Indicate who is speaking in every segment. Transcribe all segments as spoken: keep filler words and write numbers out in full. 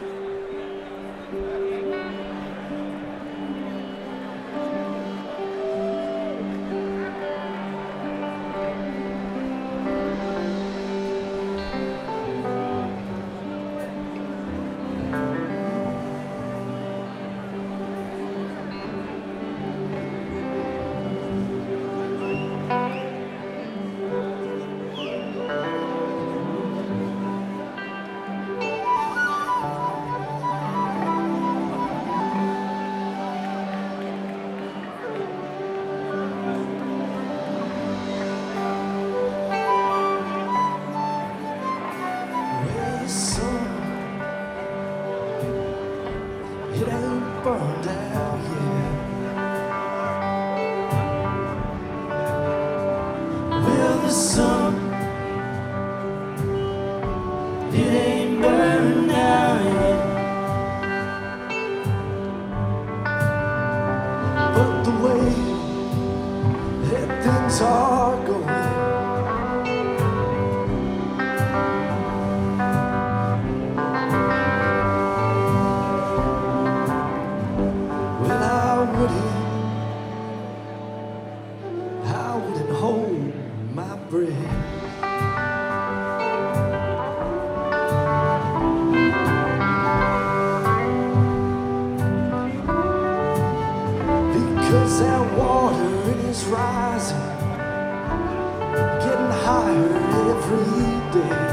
Speaker 1: It ain't burned out yet. Well, the sun, it ain't burned out yet. But the way that things are going, I wouldn't hold my breath. Because that water, it is rising, getting higher every day.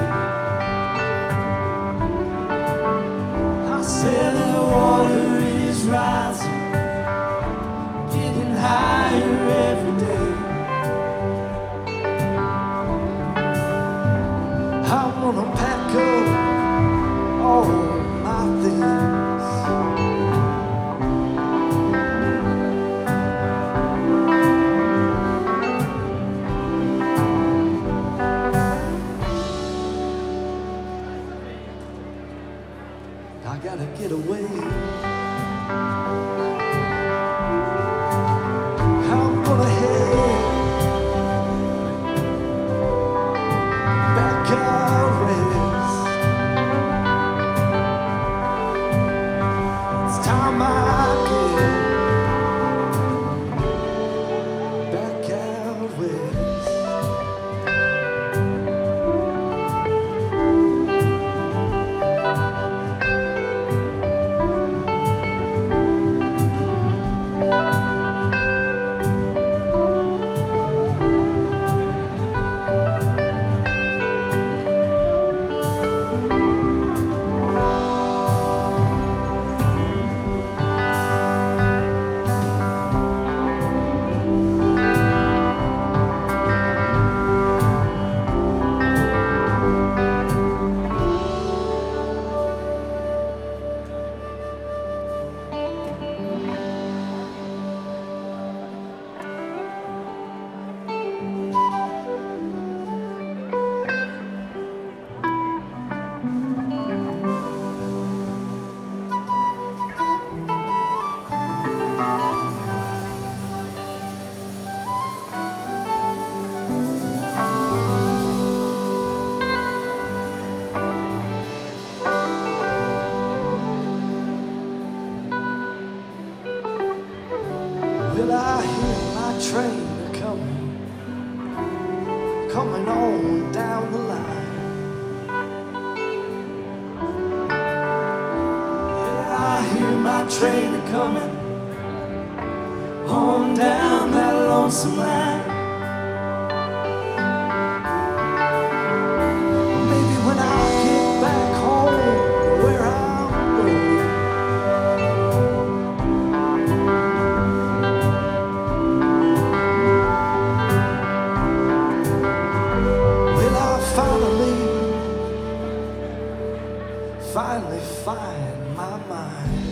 Speaker 1: I said the water, it is rising, getting higher every day. I wanna pack up all my things. I gotta get away. I'm gonna head back out west. It's time I get back out west. Will I hear my train a-coming, coming on down the line? Will I hear my train a-coming on down that lonesome line? Maybe when I get back home where I'm going, finally find my mind.